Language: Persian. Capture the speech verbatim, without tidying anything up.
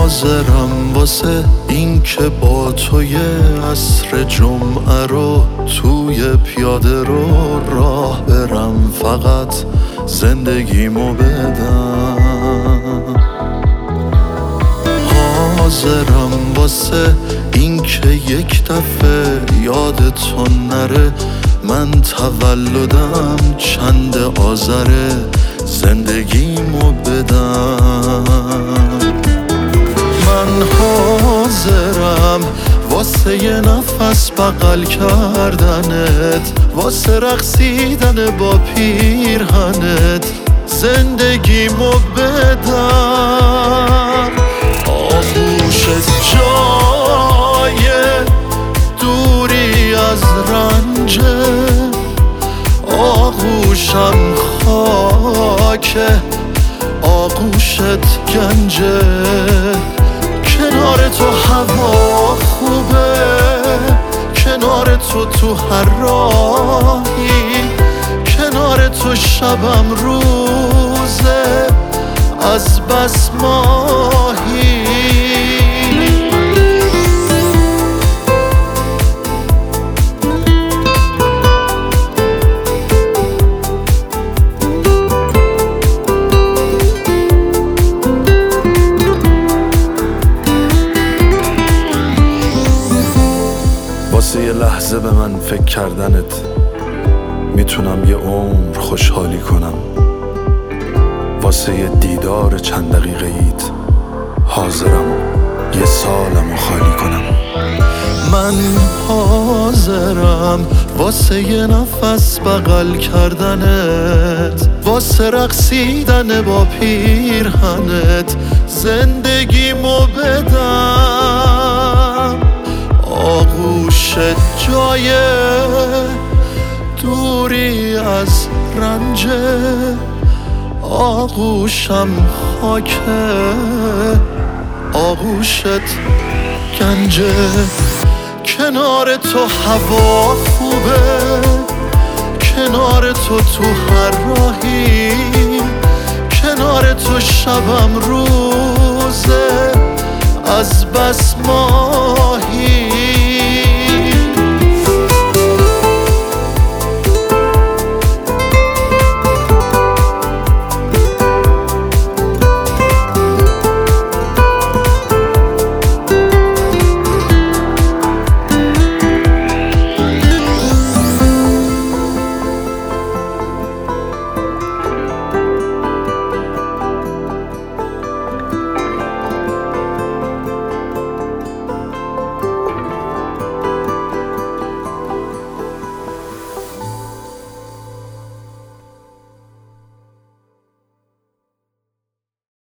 حاضرم واسه این که با توی عصر جمعه رو توی پیاده رو راه برم، فقط زندگیمو بدم. حاضرم واسه این که یک دفعه یادتون نره من تولدم چند آذره، زندگیمو بدم. من حاضرم واسه یه نفس بغل کردنت، واسه رقصیدن با پیرهنت، زندگیمو بدم. آغوشت جای دوری از رنجه، آغوشم خاکه، آغوشت گنجه. کنار تو هوا خوبه، کنار تو تو هر راهی، کنار تو شبم روزه از بس ماهی. واسه یه لحظه به من فکر کردنت میتونم یه عمر خوشحالی کنم، واسه یه دیدار چند دقیقه ایت حاضرم یه سالمو خالی کنم. من حاضرم واسه یه نفس بغل کردنت، واسه رقصیدن با پیرهنت، زندگیمو بدم. آغوشت جای دوری از رنجه، آغوشم خاکه، آغوشت گنجه. کنار تو هوا خوبه، کنار تو تو هر راهی، کنار تو شبم روزه از بس ما